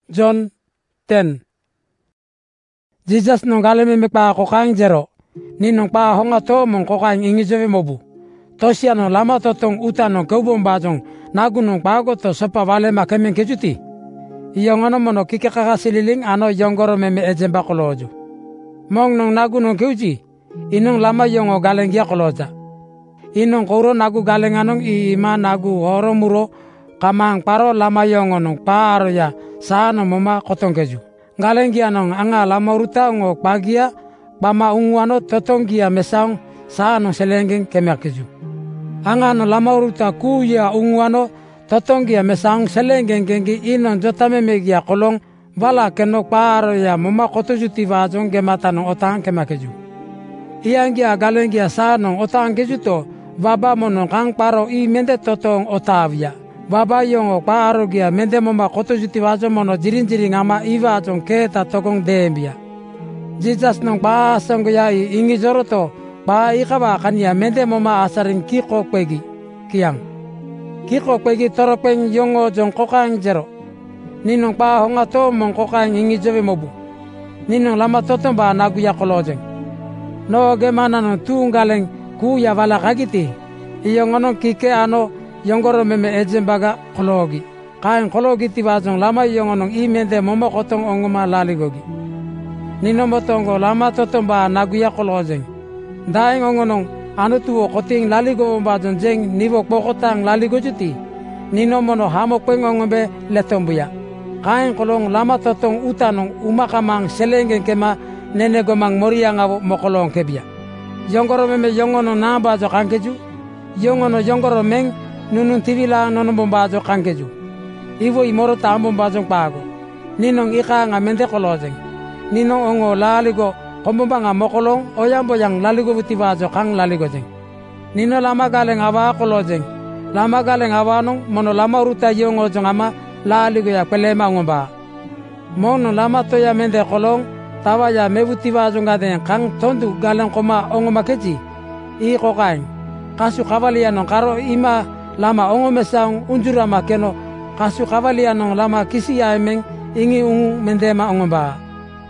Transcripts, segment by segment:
John 10. Jesus nung galeme me pa ko kaing jero. Ninong pa honga to mong ko kaing ingi jove mobu. Tosia no lama totong uta no kaubong bajong nagu nung pago to sopa vale makemeng kejuti. Iyong ano mono kike kakasililing ano yonggoro meme ejemba kolojo. Mong nung nagu nung keuji. Inong lama yongo galengia koloja. Inong koro nagu galenganong ima nagu horo muro kamang paro lama yongo nung paro ya saano moma kotong keju. Galengia nong anga lama uruta ngo pagia bama unguano totonggia mesaong saano selengeng kemer keju. Anga no lama uruta kuya unguano totonggia mesaong selengeng gengi inon jotame megia kolong bala kenok paro ya moma kotojuti vajong gemata nong otang kemer keju. Iyangia galengia saano otang keju to baba mono kang paro I mende totong otavia. Baba yongo paro gia mende moma kotojuti vajo mono jirin ama iwa jong keta tokong dembia. Jesus nong pa songgo ya ingi joroto pa ikawa kanya mende moma asaring kiko kwegi kiang. Kiko kwegi toropeng yongo jong kokang jero. Ninong pa honga to mong kokang ingi jove mobu. Ninong lama totong ba nagu ya kolojeng. No gemana no tunggaleng kuya vala kagiti. Iyong kike ano yonggoro meme ejembaga kologi. Kain kologi tibajong lama yongonong imende momo kotong ongoma laligogi. Nino motongo lama totomba naguya kolojeng. Daeng ongonong anu tuwo koting laligo bajong jeng niwo pokotang laligo juti. Nino mono hamok pengongombe letombuya. Kain kolong lama totong utanong umakamang selengeng kema nene gomang moriang avo mokolong kebia. Yonggoro meme yongonong nambajo kankeju. Yongono yonggoro meng nunun tivila nono bombajo kankeju. Ivo imoro tambom bajong pago. Ninong ika nga mende kolojeng. Ninong ongo laligo kombomba nga mokolong oyambo yang laligo butibajo kang laligo jeng. Nino lama galeng awa kolojeng. Lama galeng awa nong mono lama uruta yongo jong ama laligo ya pelema ngomba. Mono lama toya mende kolong tawa ya mebutibajo ngadeng kang tondu galeng koma ongo makeji. I kokaing. Kasu kavalianong karo ima lama ongo mesaong unjurama keno kasu kavalianong lama kisi yaemeng ingi ungu mendema ongo ba.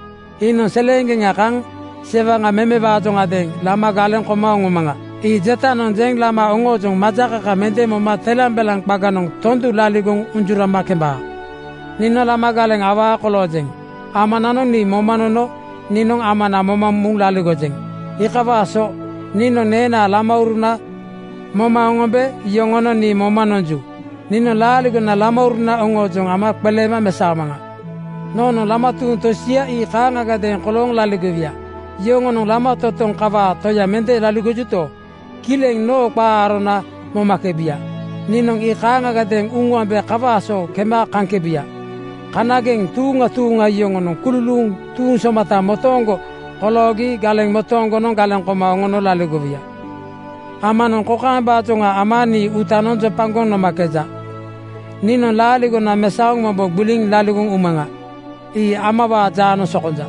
Ino selengeng akang sevanga meme bajo ngadeng lama galeng koma ongo manga. I jetanong jeng lama ongo jong majakaka mendemo ma telambelang paganong tondu laligong unjurama kemba. Nino lama galeng awa kolojeng. Amananong ni momanono ninong amana momamung laligo jeng. Ikawa so nino nena lama uruna moma ongobe yongono ni moma nonju. Nino laligo na lama uruna ongojong ama pelema mesamanga. Nono lama tuun tosia I kanga gadeng kolong laligo via. Yongono lama totong kawa toya mente laligo juto. Kileng no paarona moma kebia. Ninong I kanga gadeng unguambe kawa so kema kankebia. Kanageng tunga yongono kululung tuun somata motongo kologi galeng motongo non galeng koma ongono laligo via. Amanon kokang bajonga amani utanon jepangong no makeja. Nino laligo na mesaong mabog buling laligong umanga. I amawa jano sokonja.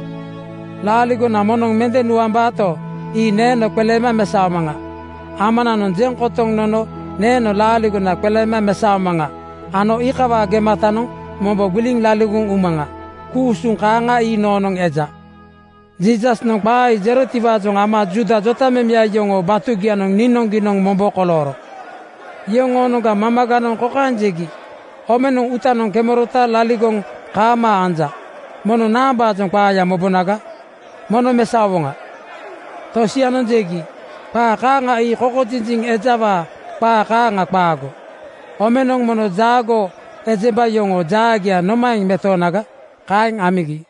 Laligo na monong mende nuambato I neno pelema mesaong manga. Amananon jeng kotong nono neno laligo na pelema mesaong manga. Ano ikawa gematanong mabog buling laligong umanga. Kusung kanga I nonong eja. Jesus nong pai jero tibajong ama juda jota memia yongo batu gianong ninong ginong mombo koloro. Yongo noga mamaganong kokanjegi. Omenong utanong kemorota laligong kama anja. Mono nambajong paya mobonaga. Mono mesawonga. Tosianon jegi. Pa kanga I koko jinjing ejawa pa kanga pago. Omenong mono jago ejeba yongo jagia nomaing metonaga. Kaing amigi.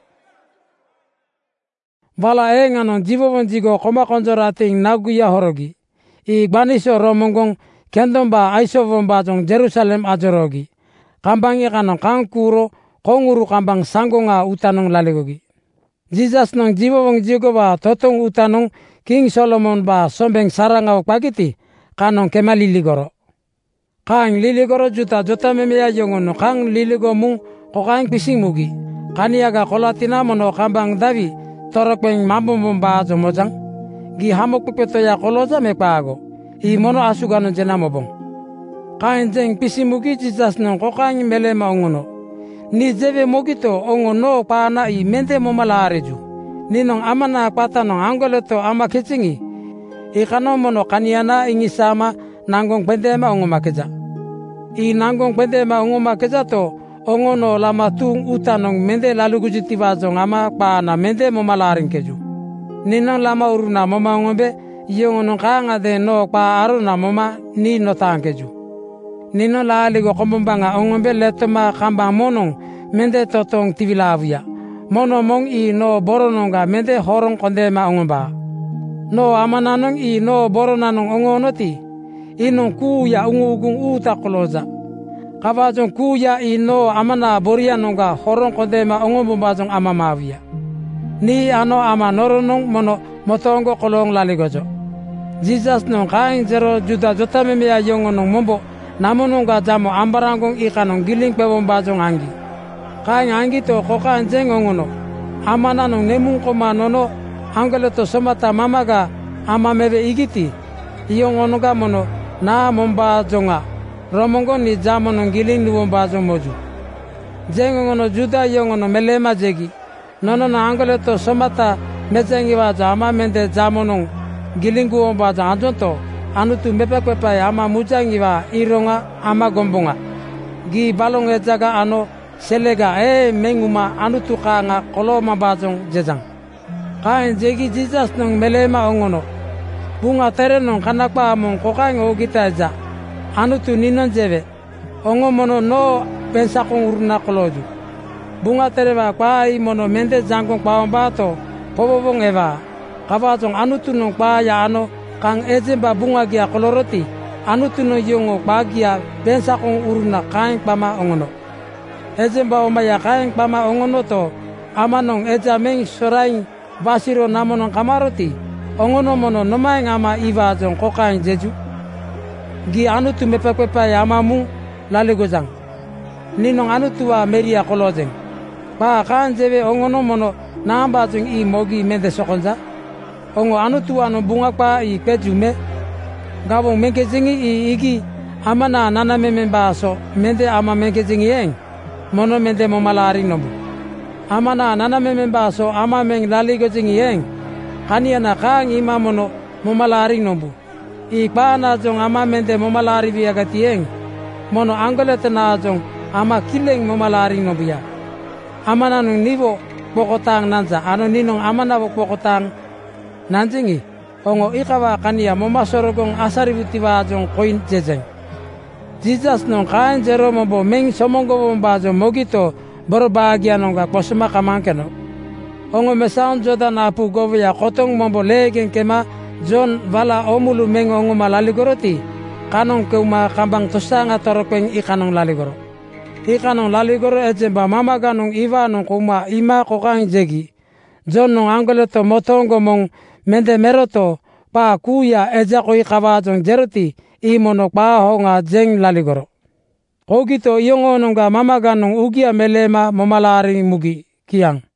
Bala enganon jibobon jigo koma konjorating naguya horogi. I gbaniso romongong kendomba aisovon bajong Jerusalem ajorogi. Kambang ikanong kangkuro konguru kambang sangonga utanong laligogi. Jesus nong jibobon jigo ba totong utanong King Solomon ba sombeng saranga pagiti kanong kemaliligoro. Kang liligoro juta jota memea yongono kang liligo mung kokang pising mugi. Kaniaga kolatina mono kambang Davi torokpeng mambom bajo mojang gi hamok pepeto ya koloja me pago I mono asugano jena mobong kain jeng pisimugi Jesus nong kokang melema ongono Ni jeve mogito ongo no pana I mende momalareju. Ninong amana pata nong anggoleto ama kecingi. Ikano mono kaniana ingi sama nangong pendema ongo makeja. I nangong pendema ongo makeja to ongo no lama tung utanong mende lalu gujitiba jong ama pana mende momalaring keju. Ninong lama uruna moma ngombe iyong nong kanga de no pa aruna moma ni no tangkeju. Ninong laaligo kombanga ongombe letoma kamba monong mende totong tivilavuya. Mono mong I no borononga mende horong kondema ongomba. No amananong I no boronanong ongonoti. Inong kuya ungugung uta koloza. Kavajong kuya I no amana borianonga horong kondema ongombajong amamavia. Ni ano ama noronong mono motongo kolong laligojo. Jesus nong kaing jero juda jotamemea yongonong mombo namononga jamo ambarangong ikanong giling pewombajong anggi. Kaing anggi to koka anjeng ongono. Amana nong nemung koma nono anggole to somata mamaga ama mebe igiti. Iyong onoga mono na momba jonga. Romongo ni jamo nong giling nuwomba jong moju. Jeng ongono juda iyong ono melema jegi. Nono na anggole to somata mejengi wajo ama mende jamo nong giling guwomba jong anjonto. Anutu mepekwepa ama mujangi wa ironga ama gombonga. Gi balong ejaga ano selega menguma anutu kanga koloma bajong jejang. Kain jegi Jesus nong melema ongono. Bunga tere nong kanakpa among kokaing ogita eja. Anutu ninon jebe. Ongo mono no pensakong uruna koloju. Bunga tere wa kwa I mono mende jangkong paombato pobobong eva. Kabajong anutu nong kwa ya ano kang ejemba bunga gia koloroti. Anutu nong yongo kwa gia pensakong uruna kaing pama ongono. Ejemba omaya kaing pama ongono to amanong eja meng soraing basiro namonong kamaroti ongono mono nomaing ama iwa jong kokaing jeju gi anutu mepekwepa amamu laligojang ninong anutu wa meria kolojeng pa kan jebe ongono mono namba jong I mogi mende sokonja ongo anutu wa no bunga pa I pejume gabong mengejengi I igi amana nana mememba so mende ama mengejengi eng mono mende momalari nobu. Amana nana mememba so ama meng laligo jingi eng. Kaniana kang ima mono momalari nobu. I pana jong ama mende momalari viagati eng. Mono anggolete na jong ama kileng momalari nobu ya. Amana nung nivo pokotang nanja. Ano ninong amana pokotang nanjingi. Ongo ikawa kania momasorogong asaributiwa jong koin jejeng. Jesus nong kain jero mombo meng somongo bombajo mogito berbahagia nongga posma kamangkeno. Ongo mesaon jodan apu govya kotong mombo legen kema John vala omulu meng ongo malaligoroti. Kanong keuma kambang tosanga torokeng ikanong laligoro. Ikanong laligoro ejemba mama ganong iwa nong kuma ima kokang jegi. John nong anggoleto motongo mong mende meroto pa kuya ejako ikawajong jeroti. Imono pa honga jeng laligoro. Kogito iyongo nongga mama ganong ugia melema momalari mugi kiang.